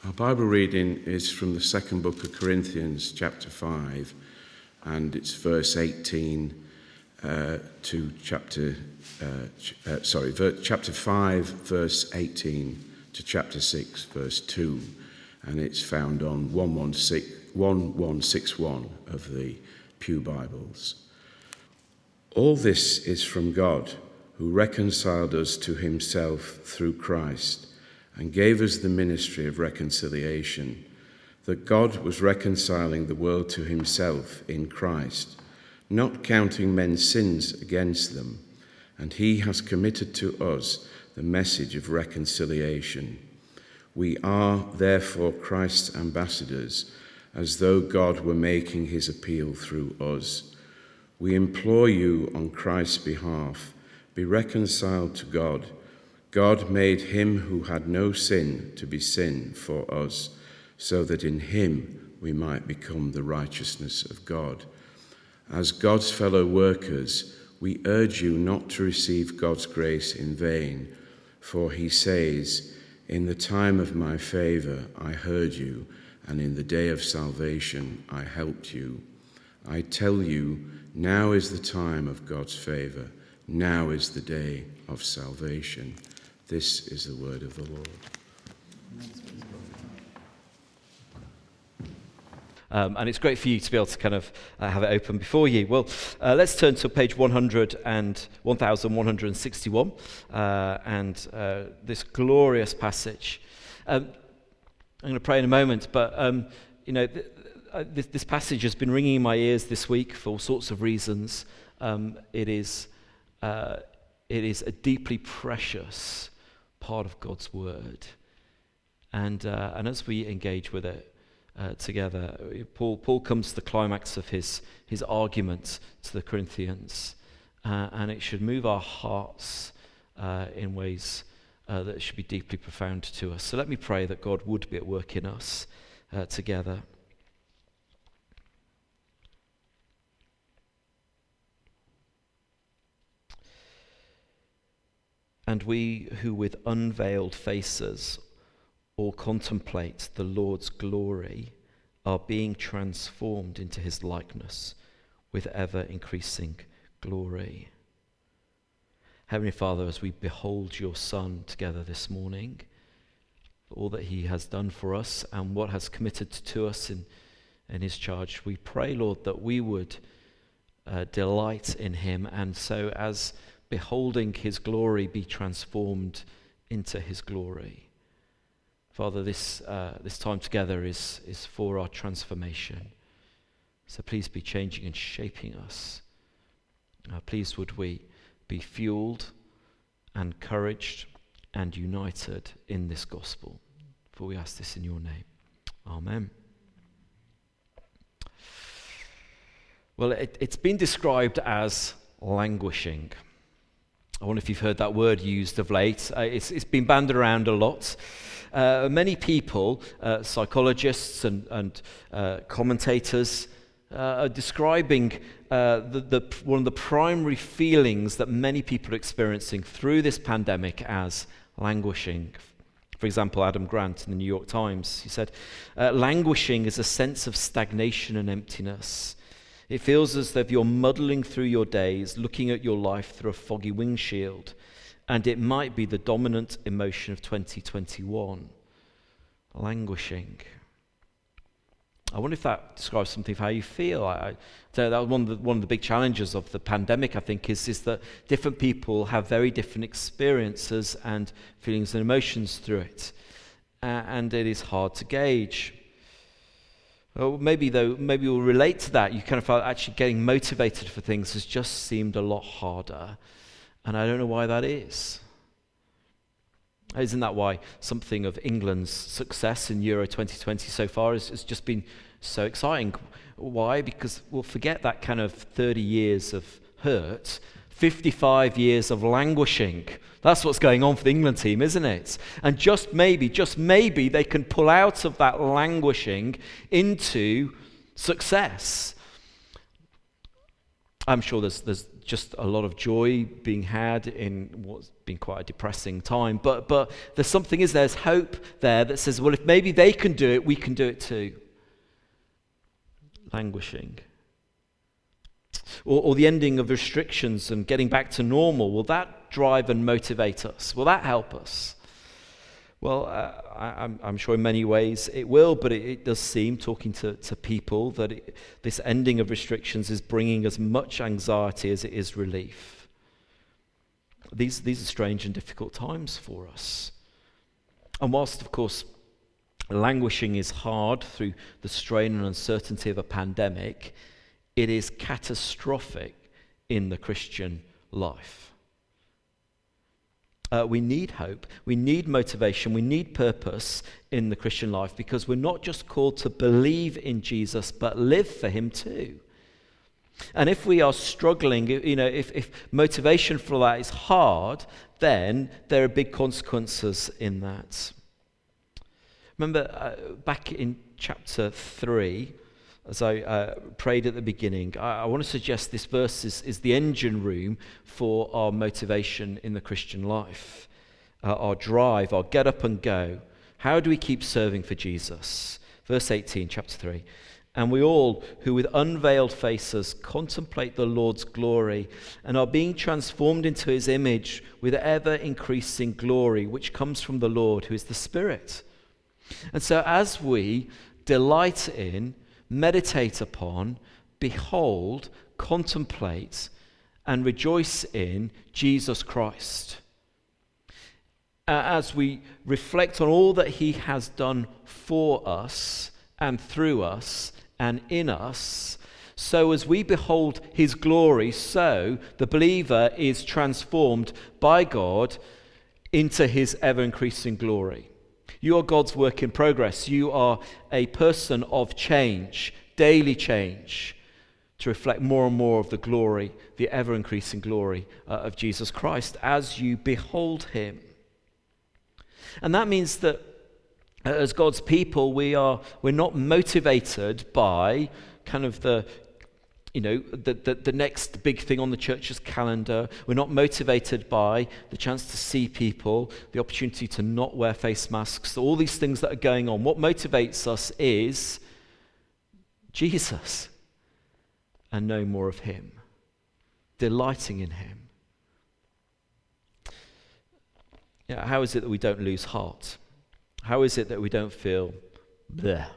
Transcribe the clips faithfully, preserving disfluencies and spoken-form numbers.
Our Bible reading is from the second book of Corinthians, chapter five, and it's verse eighteen uh, to chapter, uh, ch- uh, sorry, ver- chapter five, verse eighteen to chapter six, verse two, and it's found on eleven sixty-one of the Pew Bibles. All this is from God, who reconciled us to himself through Christ, and gave us the ministry of reconciliation, that God was reconciling the world to himself in Christ, not counting men's sins against them, and he has committed to us the message of reconciliation. We are therefore Christ's ambassadors, as though God were making his appeal through us. We implore you on Christ's behalf, be reconciled to God. God made him who had no sin to be sin for us, so that in him we might become the righteousness of God. As God's fellow workers, we urge you not to receive God's grace in vain, for he says, "In the time of my favor I heard you, and in the day of salvation I helped you." I tell you, now is the time of God's favor. Now is the day of salvation. This is the word of the Lord. Um, and it's great for you to be able to kind of uh, have it open before you. Well, uh, let's turn to page one hundred and one thousand one hundred sixty-one, uh, and uh, this glorious passage. Um, I'm going to pray in a moment, but um, you know, th- th- this, this passage has been ringing in my ears this week for all sorts of reasons. Um, it is, uh, it is a deeply precious part of God's word, and uh, and as we engage with it uh, together, Paul Paul comes to the climax of his his argument to the Corinthians, uh, and it should move our hearts uh, in ways uh, that should be deeply profound to us. So let me pray that God would be at work in us uh, together. And we who with unveiled faces all contemplate the Lord's glory are being transformed into his likeness with ever-increasing glory. Heavenly Father, as we behold your Son together this morning, all that he has done for us and what has committed to us in, in his charge, we pray, Lord, that we would uh, delight in him, and so as beholding his glory, be transformed into his glory. Father, this uh, this time together is, is for our transformation. So please be changing and shaping us. Uh, please would we be fueled, encouraged, and united in this gospel. For we ask this in your name. Amen. Well, it, it's been described as languishing. I wonder if you've heard that word used of late. Uh, it's, it's been bandied around a lot. Uh, many people, uh, psychologists and, and uh, commentators, uh, are describing uh, the, the, one of the primary feelings that many people are experiencing through this pandemic as languishing. For example, Adam Grant in the New York Times, he said, uh, languishing is a sense of stagnation and emptiness. It feels as though you're muddling through your days, looking at your life through a foggy windshield, and it might be the dominant emotion of twenty twenty-one. Languishing. I wonder if that describes something of how you feel. I, I, so that was one of the, one of the big challenges of the pandemic, I think, is, is that different people have very different experiences and feelings and emotions through it, uh, and it is hard to gauge. Well, maybe though, maybe you'll relate to that. You kind of felt actually getting motivated for things has just seemed a lot harder, and I don't know why that is. Isn't that why something of England's success in Euro twenty twenty so far has, has just been so exciting? Why? Because we'll forget that kind of thirty years of hurt, fifty-five years of languishing. That's what's going on for the England team, isn't it? And just maybe, just maybe they can pull out of that languishing into success. I'm sure there's, there's just a lot of joy being had in what's been quite a depressing time. But but there's something, is there's hope there that says, well, if maybe they can do it, we can do it too. Languishing. Or, or the ending of restrictions and getting back to normal. Will that drive and motivate us? Will that help us? Well, uh, I, I'm, I'm sure in many ways it will, but it, it does seem, talking to, to people, that it, this ending of restrictions is bringing as much anxiety as it is relief. These, these are strange and difficult times for us. And whilst, of course, languishing is hard through the strain and uncertainty of a pandemic, it is catastrophic in the Christian life. Uh, we need hope, we need motivation, we need purpose in the Christian life, because we're not just called to believe in Jesus, but live for him too. And if we are struggling, you know, if, if motivation for that is hard, then there are big consequences in that. Remember uh, back in chapter three, as I uh, prayed at the beginning, I, I want to suggest this verse is, is the engine room for our motivation in the Christian life, uh, our drive, our get up and go. How do we keep serving for Jesus? Verse eighteen, chapter three. And we all, who with unveiled faces contemplate the Lord's glory and are being transformed into his image with ever-increasing glory, which comes from the Lord, who is the Spirit. And so as we delight in, meditate upon, behold, contemplate, and rejoice in Jesus Christ, uh, as we reflect on all that he has done for us and through us and in us, so as we behold his glory, so the believer is transformed by God into his ever-increasing glory. You are God's work in progress. You are a person of change, daily change, to reflect more and more of the glory, the ever-increasing glory uh, of Jesus Christ as you behold him. And that means that uh, as God's people, we are, we're not motivated by kind of the, you know, the, the, the next big thing on the church's calendar. We're not motivated by the chance to see people, the opportunity to not wear face masks, all these things that are going on. What motivates us is Jesus and know more of him, delighting in him. Yeah, how is it that we don't lose heart? How is it that we don't feel bleh?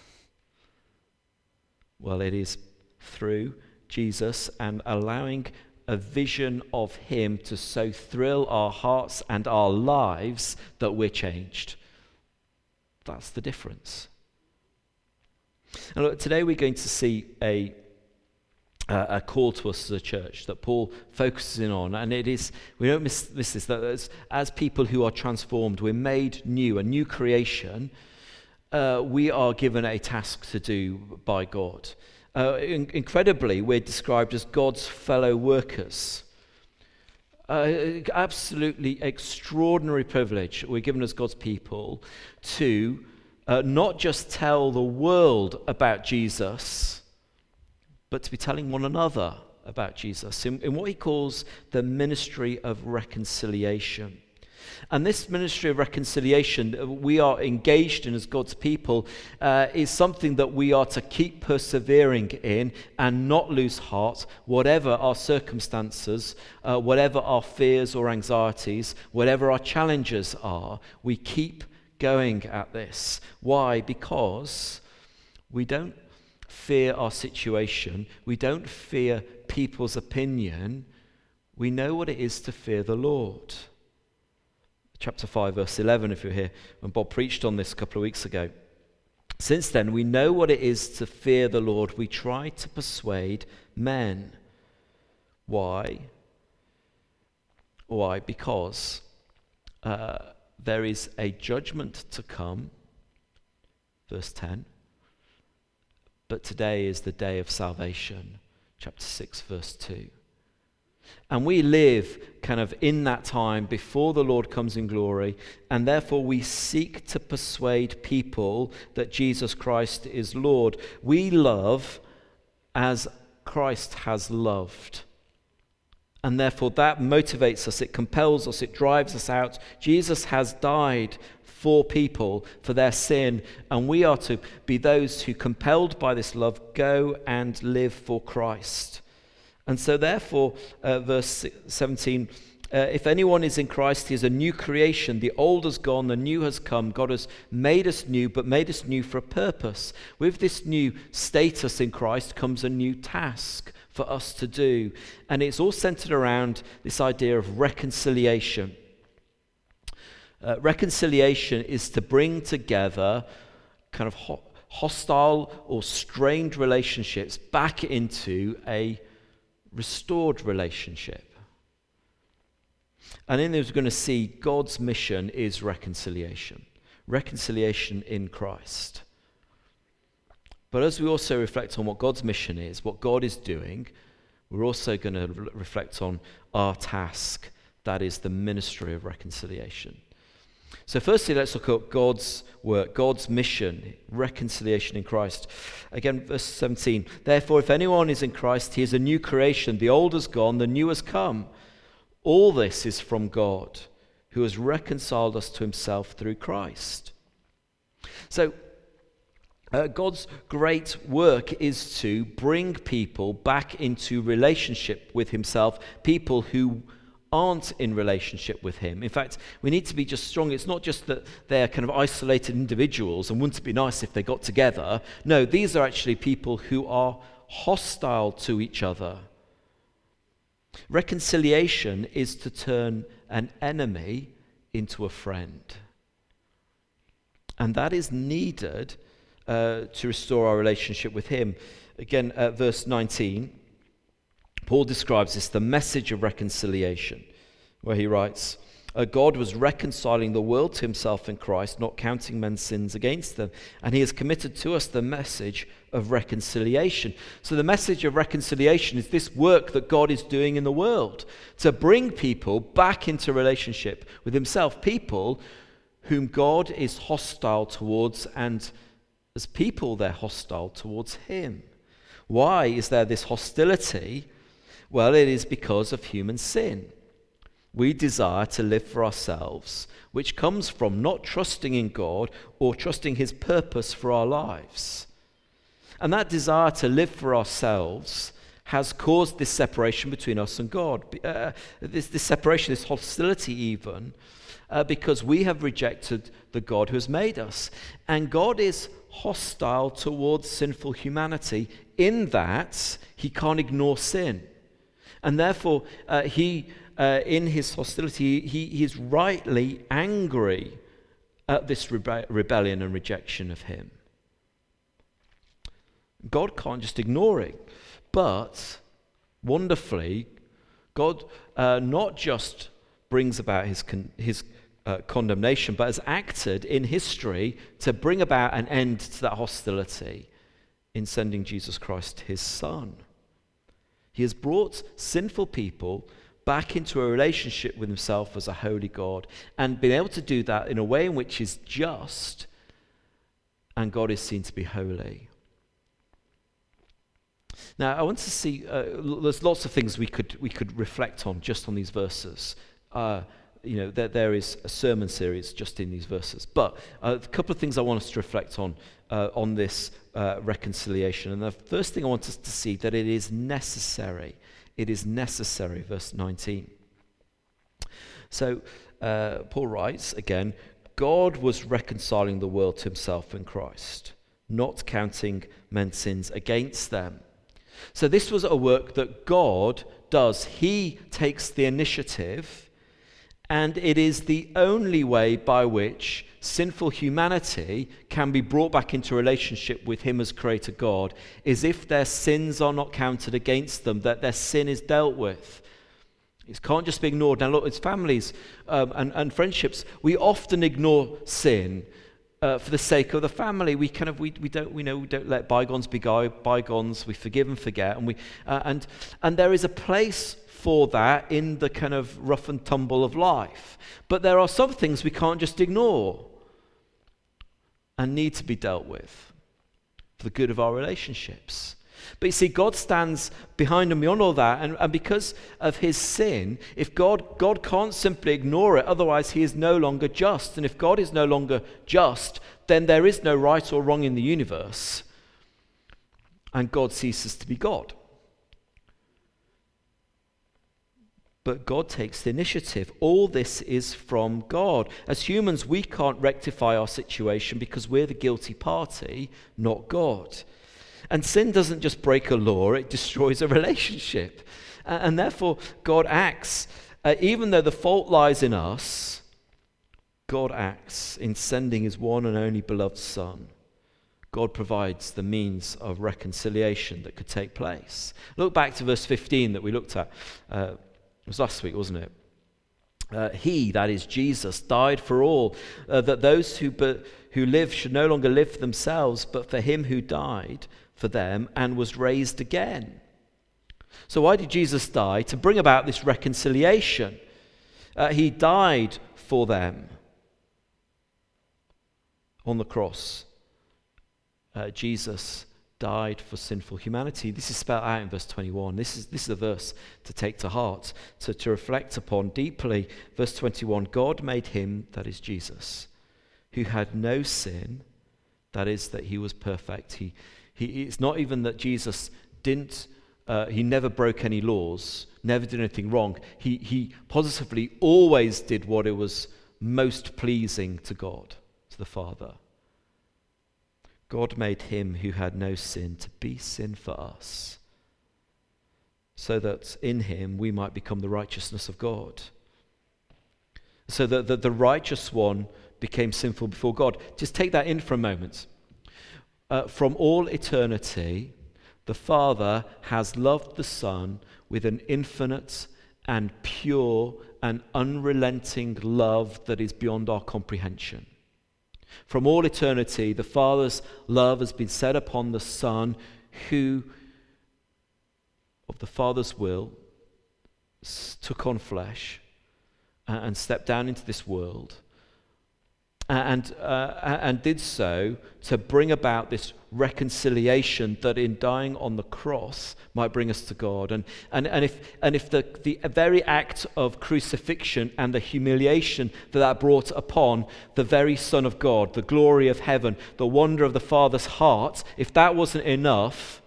Well, it is through Jesus and allowing a vision of him to so thrill our hearts and our lives that we're changed. That's the difference. And look, today we're going to see a uh, a call to us as a church that Paul focuses in on, and it is, we don't miss, miss this, that as, as people who are transformed, we're made new, a new creation. Uh, we are given a task to do by God. Uh, in- incredibly, we're described as God's fellow workers. Uh, absolutely extraordinary privilege we're given as God's people to uh, not just tell the world about Jesus, but to be telling one another about Jesus in, in what he calls the ministry of reconciliation. And this ministry of reconciliation we are engaged in as God's people uh, is something that we are to keep persevering in and not lose heart, whatever our circumstances, uh, whatever our fears or anxieties, whatever our challenges are. We keep going at this. Why? Because we don't fear our situation. We don't fear people's opinion. We know what it is to fear the Lord. Chapter five, verse eleven, if you're here, when Bob preached on this a couple of weeks ago. Since then, we know what it is to fear the Lord. We try to persuade men. Why? Why? Because uh, there is a judgment to come. Verse ten. But today is the day of salvation. Chapter six, verse two. And we live kind of in that time before the Lord comes in glory, and therefore we seek to persuade people that Jesus Christ is Lord. We love as Christ has loved. And therefore that motivates us, it compels us, it drives us out. Jesus has died for people, for their sin, and we are to be those who, compelled by this love, go and live for Christ. And so therefore, uh, verse seventeen, uh, if anyone is in Christ, he is a new creation. The old has gone, the new has come. God has made us new, but made us new for a purpose. With this new status in Christ comes a new task for us to do. And it's all centered around this idea of reconciliation. Uh, reconciliation is to bring together kind of ho- hostile or strained relationships back into a restored relationship. And in this, we're going to see God's mission is reconciliation. Reconciliation in Christ. But as we also reflect on what God's mission is, what God is doing, we're also going to re- reflect on our task, that is the ministry of reconciliation. So firstly, let's look at God's work, God's mission, reconciliation in Christ. Again, verse seventeen, therefore, if anyone is in Christ, he is a new creation. The old has gone, the new has come. All this is from God, who has reconciled us to himself through Christ. So, uh, God's great work is to bring people back into relationship with himself, people who aren't in relationship with him. In fact, we need to be just strong. It's not just that they're kind of isolated individuals and wouldn't it be nice if they got together. No, these are actually people who are hostile to each other. Reconciliation is to turn an enemy into a friend. And that is needed uh, to restore our relationship with him. Again, uh, verse nineteen, Paul describes this, the message of reconciliation, where he writes, God was reconciling the world to himself in Christ, not counting men's sins against them. And he has committed to us the message of reconciliation. So the message of reconciliation is this work that God is doing in the world to bring people back into relationship with himself, people whom God is hostile towards, and as people they're hostile towards him. Why is there this hostility? Well, it is because of human sin. We desire to live for ourselves, which comes from not trusting in God or trusting his purpose for our lives. And that desire to live for ourselves has caused this separation between us and God. Uh, this, this separation, this hostility even, uh, because we have rejected the God who has made us. And God is hostile towards sinful humanity in that he can't ignore sin. And therefore, uh, he... Uh, in his hostility, he, he is rightly angry at this rebe- rebellion and rejection of him. God can't just ignore it, but wonderfully, God uh, not just brings about his con- his uh, condemnation, but has acted in history to bring about an end to that hostility in sending Jesus Christ, his Son. He has brought sinful people back into a relationship with himself as a holy God, and been able to do that in a way in which is just, and God is seen to be holy. Now, I want to see, uh, there's lots of things we could we could reflect on just on these verses. Uh, you know, there, there is a sermon series just in these verses. But uh, a couple of things I want us to reflect on uh, on this uh, reconciliation. And the first thing I want us to see, that it is necessary. It is necessary, verse nineteen. So uh, Paul writes again, God was reconciling the world to himself in Christ, not counting men's sins against them. So this was a work that God does. He takes the initiative, and it is the only way by which sinful humanity can be brought back into relationship with him as creator God, is if their sins are not counted against them, that their sin is dealt with. It can't just be ignored. Now look, it's families um, and, and friendships. We often ignore sin uh, for the sake of the family. We kind of we we don't we know we don't let bygones be bygones. We forgive and forget, and we uh, and and there is a place for that in the kind of rough and tumble of life. But there are some things we can't just ignore and need to be dealt with for the good of our relationships. But you see, God stands behind and beyond all that, and, and because of his sin, if God, God can't simply ignore it, otherwise he is no longer just. And if God is no longer just, then there is no right or wrong in the universe, and God ceases to be God. But God takes the initiative. All this is from God. As humans, we can't rectify our situation because we're the guilty party, not God. And sin doesn't just break a law, it destroys a relationship. And therefore, God acts. Uh, even though the fault lies in us, God acts in sending his one and only beloved Son. God provides the means of reconciliation that could take place. Look back to verse fifteen that we looked at. Uh, It was last week, wasn't it? Uh, he, that is Jesus, died for all, uh, that those who but, who live should no longer live for themselves, but for him who died for them and was raised again. So why did Jesus die? To bring about this reconciliation. Uh, he died for them on the cross. Uh, Jesus died for sinful humanity. This is spelled out in verse twenty-one. This is this is a verse to take to heart, to, to reflect upon deeply. Verse twenty-one, God made him, that is Jesus, who had no sin, that is, that he was perfect. He, he it's not even that Jesus didn't, uh, he never broke any laws, never did anything wrong. He, he positively always did what it was most pleasing to God, to the Father. God made him who had no sin to be sin for us, so that in him we might become the righteousness of God. So that the, the righteous one became sinful before God. Just take that in for a moment. Uh, from all eternity, the Father has loved the Son with an infinite and pure and unrelenting love that is beyond our comprehension. From all eternity, the Father's love has been set upon the Son, who, of the Father's will, took on flesh and stepped down into this world, and uh, and did so to bring about this reconciliation that in dying on the cross might bring us to God. And and, and if and if the, the very act of crucifixion and the humiliation that that brought upon the very Son of God, the glory of heaven, the wonder of the Father's heart, if that wasn't enough,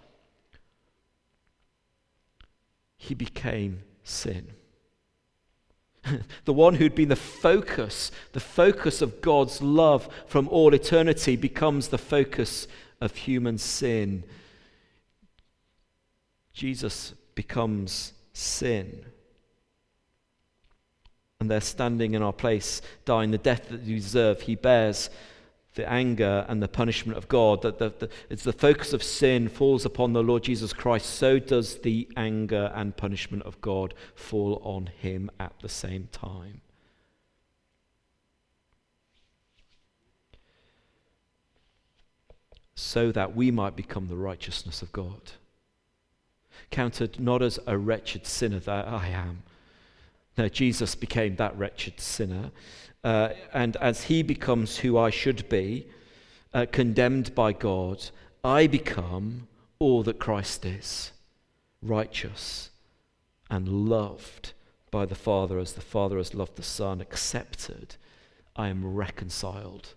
he became sin. The one who'd been the focus, the focus of God's love from all eternity, becomes the focus of human sin. Jesus becomes sin. And they're standing in our place, dying the death that we deserve. He bears the anger and the punishment of God. That the, the, it's the focus of sin falls upon the Lord Jesus Christ, so does the anger and punishment of God fall on him at the same time. So that we might become the righteousness of God. Counted not as a wretched sinner that I am. No, Jesus became that wretched sinner. Uh, and as he becomes who I should be, uh, condemned by God, I become all that Christ is, righteous and loved by the Father as the Father has loved the Son, accepted. I am reconciled.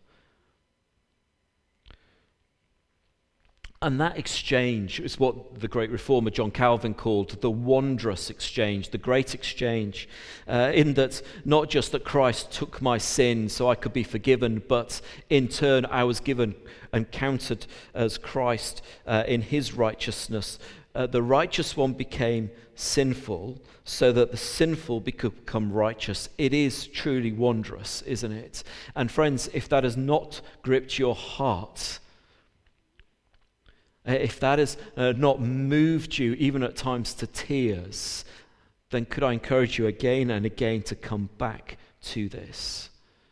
And that exchange is what the great reformer John Calvin called the wondrous exchange, the great exchange, uh, in that not just that Christ took my sin so I could be forgiven, but in turn I was given and counted as Christ uh, in his righteousness. Uh, the righteous one became sinful so that the sinful become righteous. It is truly wondrous, isn't it? And friends, if that has not gripped your heart, if that has uh, not moved you, even at times to tears, then could I encourage you again and again to come back to this.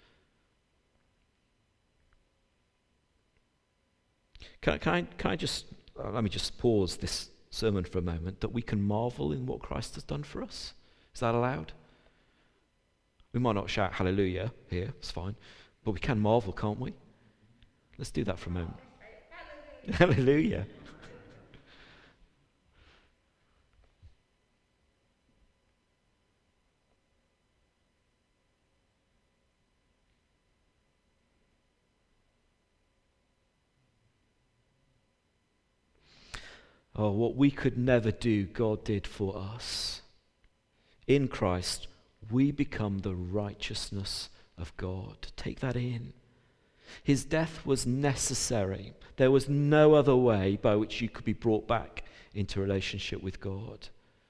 Can I, can I, can I just, uh, let me just pause this sermon for a moment, that we can marvel in what Christ has done for us? Is that allowed? We might not shout hallelujah here, it's fine, but we can marvel, can't we? Let's do that for a moment. Hallelujah. Oh, what we could never do, God did for us. In Christ, we become the righteousness of God. Take that in. His death was necessary. There was no other way by which you could be brought back into relationship with God.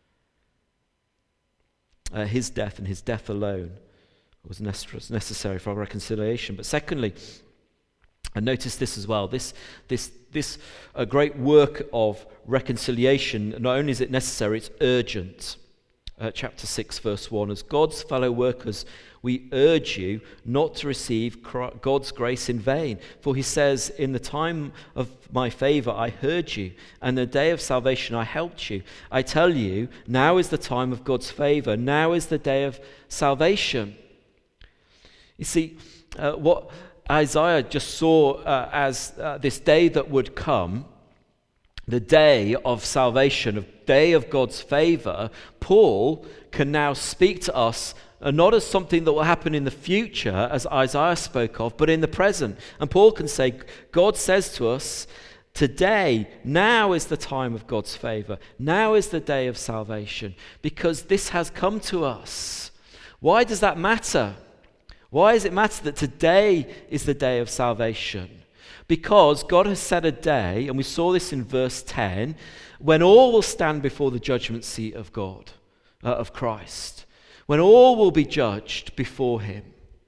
Uh, his death and his death alone was necessary for our reconciliation. But secondly, and notice this as well, this this this a great work of reconciliation, not only is it necessary, it's urgent. Uh, chapter six, verse one, as God's fellow workers, we urge you not to receive God's grace in vain. For he says, in the time of my favor I heard you, and the day of salvation I helped you. I tell you, now is the time of God's favor. Now is the day of salvation. You see, uh, what Isaiah just saw uh, as uh, this day that would come, the day of salvation, a day of God's favor, Paul can now speak to us uh, not as something that will happen in the future, as Isaiah spoke of, but in the present. And Paul can say, God says to us, today, now is the time of God's favor. Now is the day of salvation, because this has come to us. Why does that matter? Why does it matter that today is the day of salvation? Because God has set a day, and we saw this in verse ten, when all will stand before the judgment seat of God, uh, of Christ, when all will be judged before him.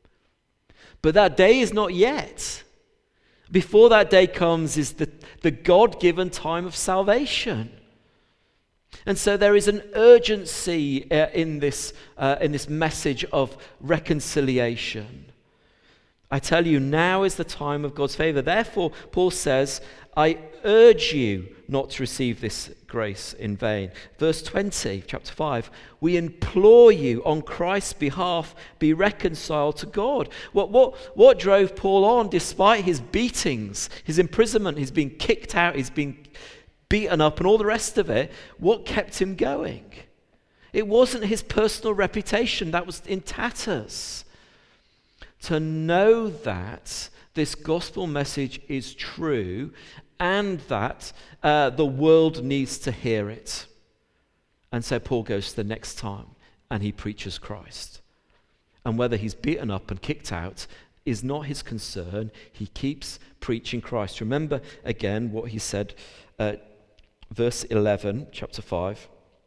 But that day is not yet. Before that day comes is the, the God-given time of salvation. And so there is an urgency uh, in this uh, in this message of reconciliation. I tell you, now is the time of God's favor. Therefore, Paul says, I urge you not to receive this grace in vain. Verse twenty, chapter five, we implore you on Christ's behalf, be reconciled to God. What, what, what drove Paul on despite his beatings, his imprisonment, he's been kicked out, he's been beaten up and all the rest of it? What kept him going? It wasn't his personal reputation that was in tatters. To know that this gospel message is true and that uh, the world needs to hear it. And so Paul goes to the next time and he preaches Christ. And whether he's beaten up and kicked out is not his concern. He keeps preaching Christ. Remember again what he said, uh, verse eleven, chapter five.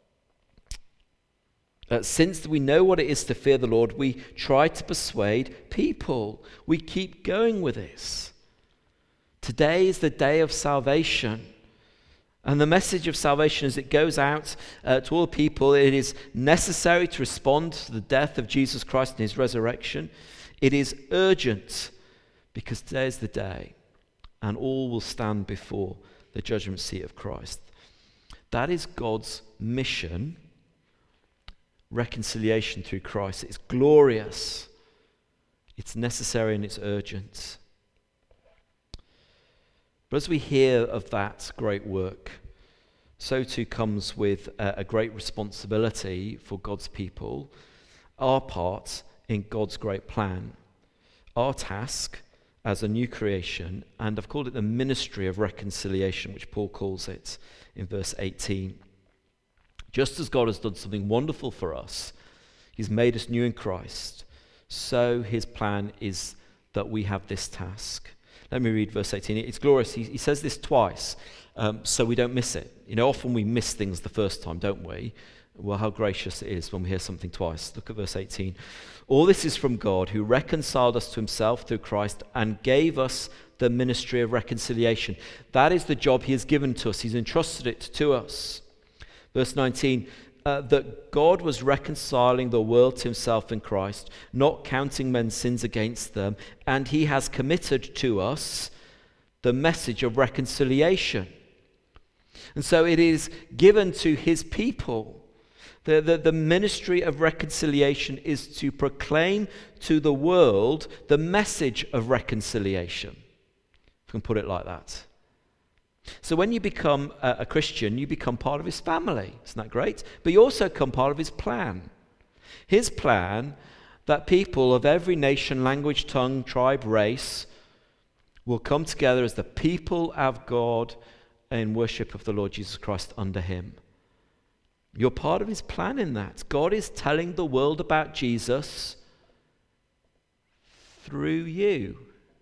Uh, since we know what it is to fear the Lord, we try to persuade people. We keep going with this. Today is the day of salvation. And the message of salvation as it goes out uh, to all people, it is necessary to respond to the death of Jesus Christ and his resurrection. It is urgent because today is the day and all will stand before the judgment seat of Christ. That is God's mission. Reconciliation through Christ. It's glorious. It's necessary and it's urgent. But as we hear of that great work, so too comes with a, a great responsibility for God's people, our part in God's great plan, our task as a new creation, and I've called it the ministry of reconciliation, which Paul calls it in verse eighteen. Just as God has done something wonderful for us, he's made us new in Christ, so his plan is that we have this task. Let me read verse eighteen. It's glorious. He, he says this twice, um, so we don't miss it. You know, often we miss things the first time, don't we? Well, how gracious it is when we hear something twice. Look at verse eighteen. All this is from God, who reconciled us to himself through Christ and gave us the ministry of reconciliation. That is the job he has given to us. He's entrusted it to us. Verse nineteen, uh, that God was reconciling the world to himself in Christ, not counting men's sins against them, and he has committed to us the message of reconciliation. And so it is given to his people. The, the, the ministry of reconciliation is to proclaim to the world the message of reconciliation. If we can put it like that. So when you become a, a Christian, you become part of his family. Isn't that great? But you also become part of his plan. His plan that people of every nation, language, tongue, tribe, race will come together as the people of God in worship of the Lord Jesus Christ under him. You're part of his plan in that. God is telling the world about Jesus through you.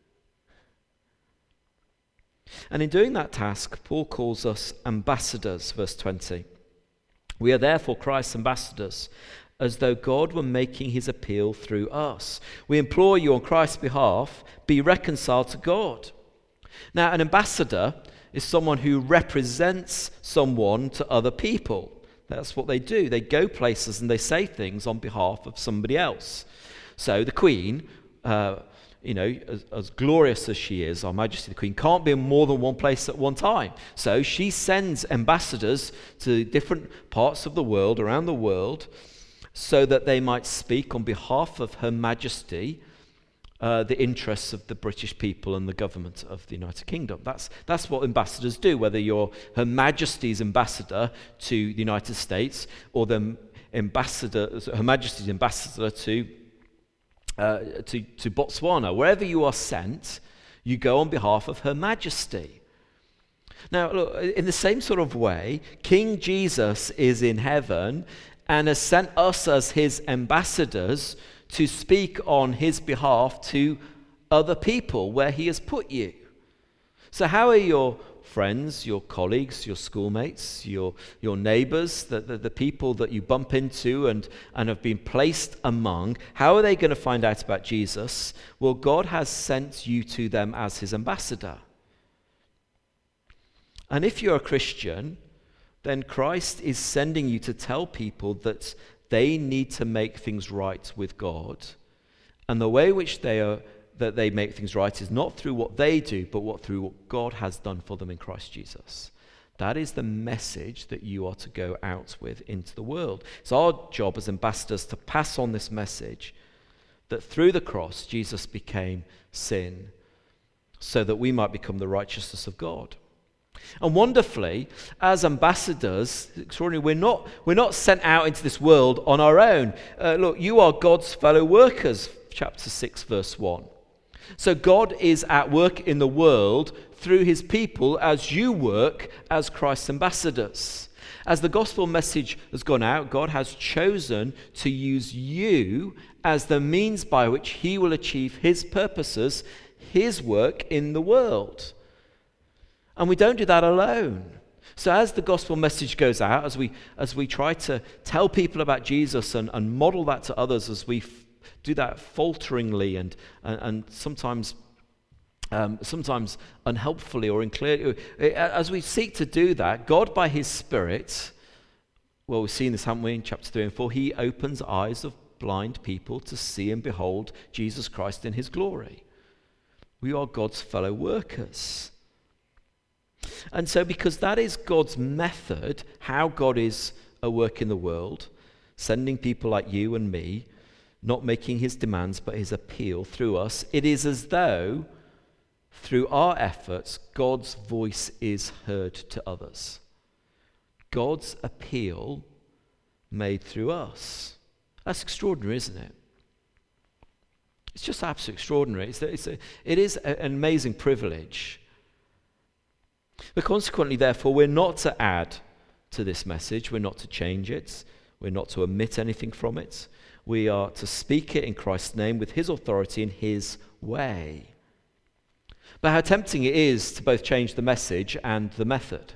And in doing that task, Paul calls us ambassadors, verse twenty. We are therefore Christ's ambassadors, as though God were making his appeal through us. We implore you on Christ's behalf, be reconciled to God. Now, an ambassador is someone who represents someone to other people. That's what they do. They go places and they say things on behalf of somebody else. So the Queen, uh, you know, as, as glorious as she is, Our Majesty the Queen, can't be in more than one place at one time. So she sends ambassadors to different parts of the world, around the world, so that they might speak on behalf of Her Majesty uh, the interests of the British people and the government of the United Kingdom. That's, that's what ambassadors do, whether you're Her Majesty's ambassador to the United States or the ambassador, Her Majesty's ambassador to, uh, to, to Botswana. Wherever you are sent, you go on behalf of Her Majesty. Now, look, in the same sort of way, King Jesus is in heaven and has sent us as his ambassadors to speak on his behalf to other people where he has put you. So how are your friends, your colleagues, your schoolmates, your, your neighbors, the, the, the people that you bump into and, and have been placed among, how are they going to find out about Jesus? Well, God has sent you to them as his ambassador. And if you're a Christian, then Christ is sending you to tell people that they need to make things right with God. And the way which they are, that they make things right is not through what they do, but what through what God has done for them in Christ Jesus. That is the message that you are to go out with into the world. It's our job as ambassadors to pass on this message that through the cross, Jesus became sin so that we might become the righteousness of God. And wonderfully, as ambassadors, extraordinary, we're not, we're not sent out into this world on our own. Uh, look, you are God's fellow workers, chapter six, verse one. So God is at work in the world through his people as you work as Christ's ambassadors. As the gospel message has gone out, God has chosen to use you as the means by which he will achieve his purposes, his work in the world. And we don't do that alone. So as the gospel message goes out, as we as we try to tell people about Jesus and, and model that to others, as we f- do that falteringly and and, and sometimes um, sometimes unhelpfully or unclearly, as we seek to do that, God by his Spirit, well, we've seen this, haven't we, in chapter three and four, he opens eyes of blind people to see and behold Jesus Christ in his glory. We are God's fellow workers. And so because that is God's method, how God is at work in the world, sending people like you and me, not making his demands but his appeal through us, it is as though through our efforts God's voice is heard to others. God's appeal made through us. That's extraordinary, isn't it? It's just absolutely extraordinary. It's, it's a, it is a, an amazing privilege. But consequently, therefore, we're not to add to this message. We're not to change it. We're not to omit anything from it. We are to speak it in Christ's name with his authority in his way. But how tempting it is to both change the message and the method.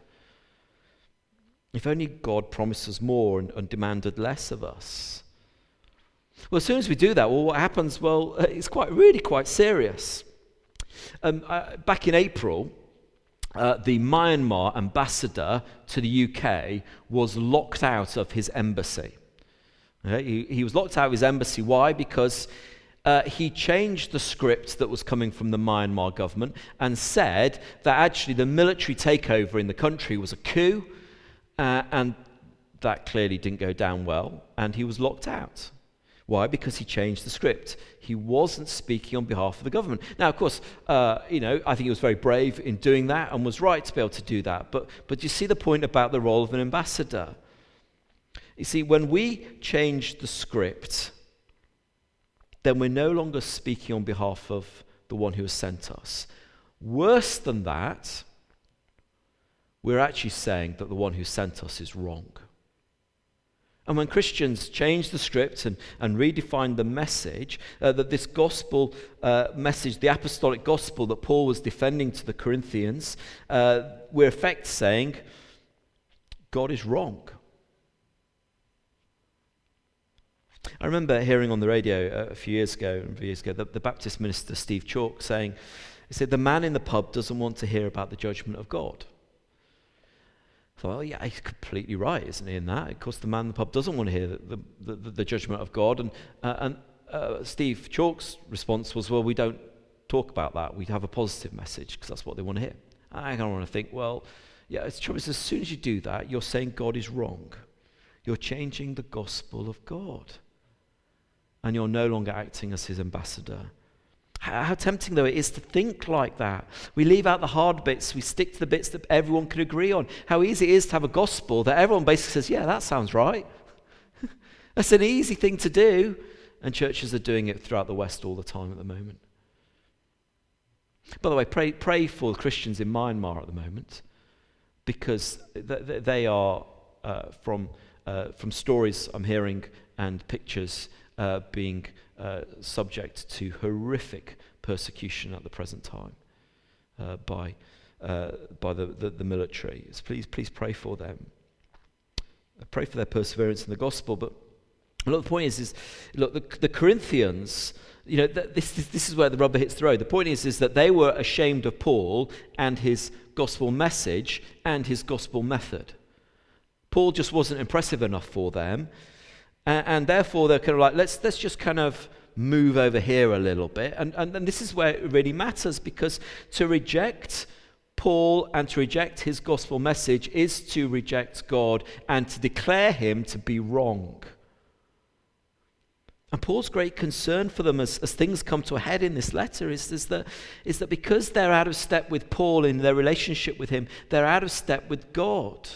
If only God promised us more and, and demanded less of us. Well, as soon as we do that, well, what happens? Well, it's quite, really quite serious. Um, uh, back in April, Uh, the Myanmar ambassador to the U K was locked out of his embassy. Okay? He, he was locked out of his embassy. Why? Because uh, he changed the script that was coming from the Myanmar government and said that actually the military takeover in the country was a coup, uh, and that clearly didn't go down well, and he was locked out. Why? Because he changed the script. He wasn't speaking on behalf of the government. Now, of course, uh, you know, I think he was very brave in doing that and was right to be able to do that. But, but you see the point about the role of an ambassador. You see, when we change the script, then we're no longer speaking on behalf of the one who has sent us. Worse than that, we're actually saying that the one who sent us is wrong. And when Christians change the script and, and redefine the message, uh, that this gospel uh, message, the apostolic gospel that Paul was defending to the Corinthians, uh, we're in effect saying, God is wrong. I remember hearing on the radio a few years ago, a few years ago the, the Baptist minister Steve Chalk saying, he said, the man in the pub doesn't want to hear about the judgment of God. I thought, well, yeah, he's completely right, isn't he, in that? Of course, the man in the pub doesn't want to hear the, the, the, the judgment of God. And, uh, and uh, Steve Chalk's response was, well, we don't talk about that. We have a positive message because that's what they want to hear. I kind of want to think, well, yeah, it's true. As soon as you do that, you're saying God is wrong. You're changing the gospel of God. And you're no longer acting as his ambassador. How, how tempting, though, it is to think like that. We leave out the hard bits. We stick to the bits that everyone can agree on. How easy it is to have a gospel that everyone basically says, yeah, that sounds right. That's an easy thing to do. And churches are doing it throughout the West all the time at the moment. By the way, pray, pray for Christians in Myanmar at the moment, because th- they are, uh, from, uh, from stories I'm hearing and pictures, Uh, being uh, subject to horrific persecution at the present time uh, by uh, by the, the, the military. So please, please pray for them. Pray for their perseverance in the gospel. But look, the point is, is look, the, the Corinthians, you know, th- this, this this is where the rubber hits the road. The point is, is that they were ashamed of Paul and his gospel message and his gospel method. Paul just wasn't impressive enough for them. And therefore, they're kind of like, let's let's just kind of move over here a little bit. And, and, and this is where it really matters, because to reject Paul and to reject his gospel message is to reject God and to declare him to be wrong. And Paul's great concern for them as, as things come to a head in this letter is, is, that, is that because they're out of step with Paul in their relationship with him, they're out of step with God.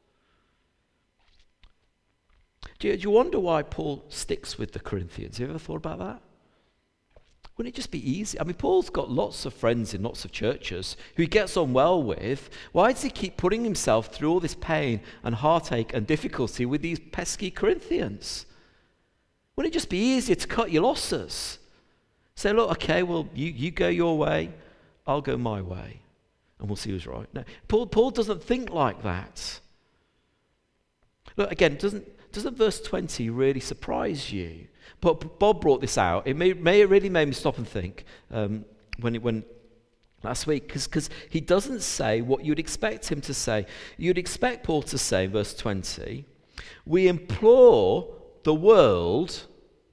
Do you, do you wonder why Paul sticks with the Corinthians? Have you ever thought about that? Wouldn't it just be easy? I mean, Paul's got lots of friends in lots of churches who he gets on well with. Why does he keep putting himself through all this pain and heartache and difficulty with these pesky Corinthians? Wouldn't it just be easier to cut your losses? Say, look, okay, well, you, you go your way, I'll go my way, and we'll see who's right. No, Paul, Paul doesn't think like that. Look, again, doesn't Doesn't verse twenty really surprise you? But Bob brought this out. It may, may it really made me stop and think um, when it went last week, because he doesn't say what you'd expect him to say. You'd expect Paul to say, verse twenty, we implore the world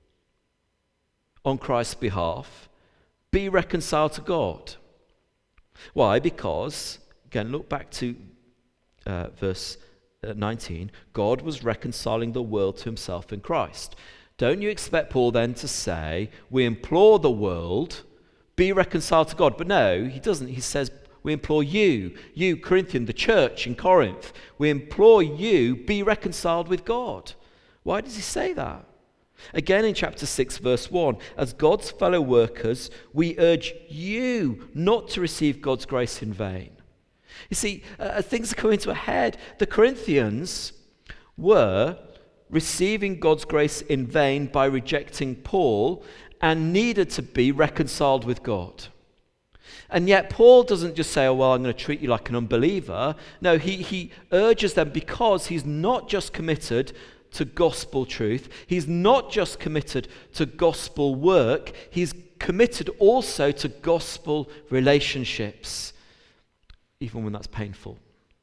on Christ's behalf, be reconciled to God. Why? Because, again, look back to uh, verse nineteen, God was reconciling the world to himself in Christ. Don't you expect Paul then to say, we implore the world, be reconciled to God? But no, he doesn't. He says, we implore you, you, Corinthian, the church in Corinth, we implore you, be reconciled with God. Why does he say that? Again in chapter six, verse one, as God's fellow workers, we urge you not to receive God's grace in vain. You see, uh, things are coming to a head. The Corinthians were receiving God's grace in vain by rejecting Paul and needed to be reconciled with God. And yet Paul doesn't just say, oh, well, I'm going to treat you like an unbeliever. No, he, he urges them because he's not just committed to gospel truth. He's not just committed to gospel work. He's committed also to gospel relationships, even when that's painful.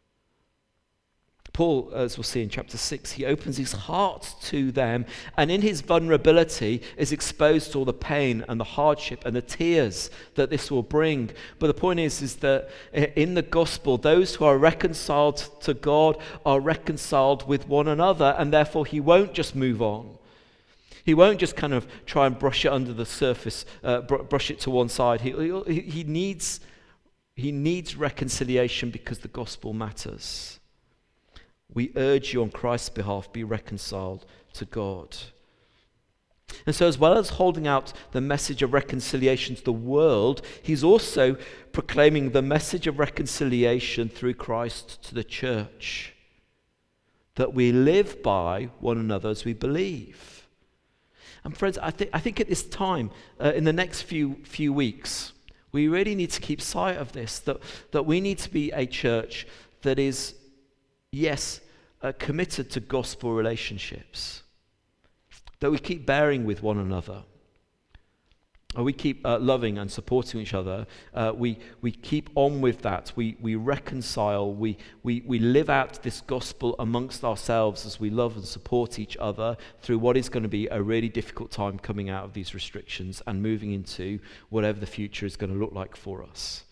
Paul, as we'll see in chapter six, he opens his heart to them, and in his vulnerability is exposed to all the pain and the hardship and the tears that this will bring. But the point is, is that in the gospel, those who are reconciled to God are reconciled with one another, and therefore he won't just move on. He won't just kind of try and brush it under the surface, uh, br- brush it to one side. He, he, he needs, he needs reconciliation because the gospel matters. We urge you on Christ's behalf, be reconciled to God. And so, as well as holding out the message of reconciliation to the world, he's also proclaiming the message of reconciliation through Christ to the church, that we live by one another as we believe. And friends, I, th- I think at this time, uh, in the next few few weeks, we really need to keep sight of this, that, that we need to be a church that is, yes, uh, committed to gospel relationships, that we keep bearing with one another, or we keep uh, loving and supporting each other. Uh, we we keep on with that. We we reconcile. We, we we live out this gospel amongst ourselves as we love and support each other through what is going to be a really difficult time coming out of these restrictions and moving into whatever the future is going to look like for us.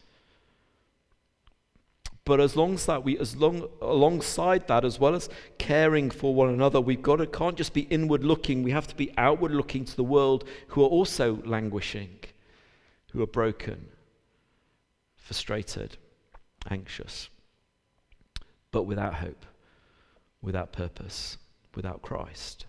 But as long as that, we as long alongside that, as well as caring for one another, we've got to can't just be inward looking. We have to be outward looking to the world, who are also languishing, who are broken, frustrated, anxious, but without hope, without purpose, without Christ.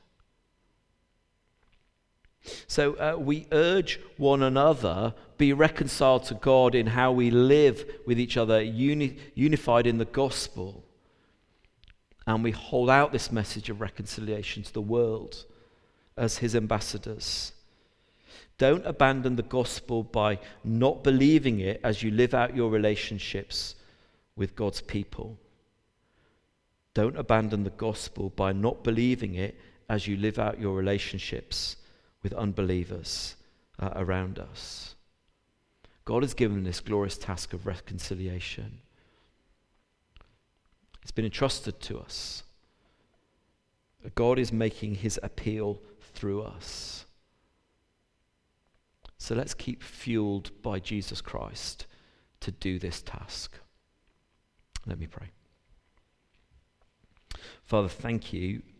So uh, we urge one another, be reconciled to God in how we live with each other, uni- unified in the gospel. And we hold out this message of reconciliation to the world as his ambassadors. Don't abandon the gospel by not believing it as you live out your relationships with God's people. Don't abandon the gospel by not believing it as you live out your relationships with unbelievers uh, around us. God has given this glorious task of reconciliation. It's been entrusted to us. God is making his appeal through us. So let's keep fueled by Jesus Christ to do this task. Let me pray. Father, thank you